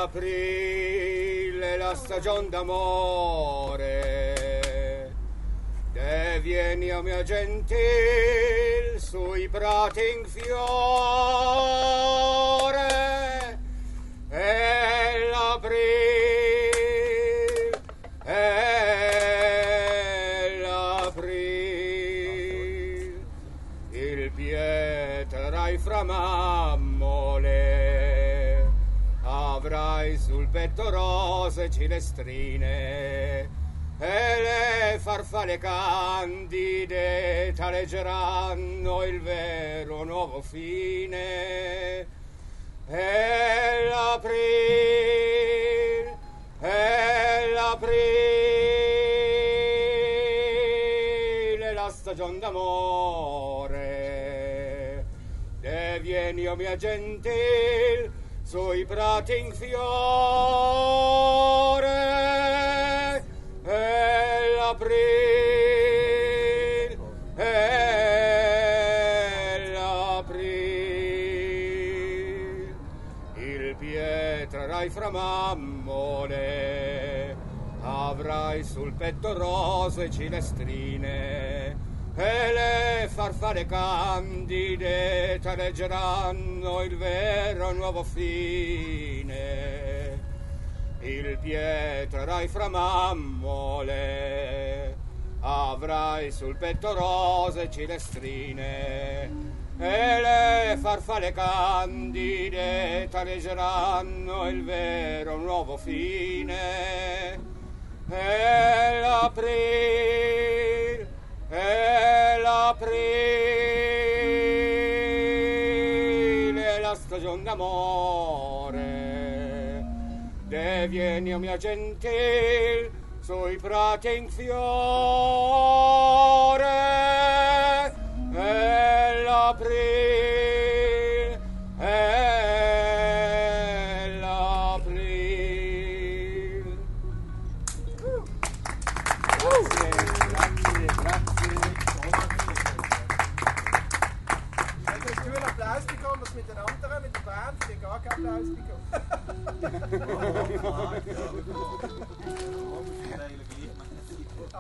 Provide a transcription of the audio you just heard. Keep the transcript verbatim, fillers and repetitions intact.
l'aprile, la stagion d'amore, e vieni a mia gentil sui prati in fiore, e l'aprile, e l'aprile, il pietrai fra mammole, avrai sul petto rose cilestrine, e le farfalle candide taleggeranno il vero nuovo fine, e l'aprile, e l'aprile, la stagion d'amore, e vieni, o mia gentil, sui prati in fiore, e l'aprile, e l'aprile, il pietrerai fra mammole, avrai sul petto rose cilestrine, e le farfalle candide taleggeranno il vero nuovo fine. Il pietrerai fra mammole, avrai sul petto rose cilestrine, e le farfalle candide taleggeranno il vero nuovo fine, e l'aprile, e l'aprile, la stagion d'amore, e vieni, o mia gentil, sui prati in fiore, e l'aprile, e l'aprile. Grazie, grazie, grazie. Also hast du einen Applaus bekommen, was mit den anderen, mit der Band, die gar keinen Applaus bekommen.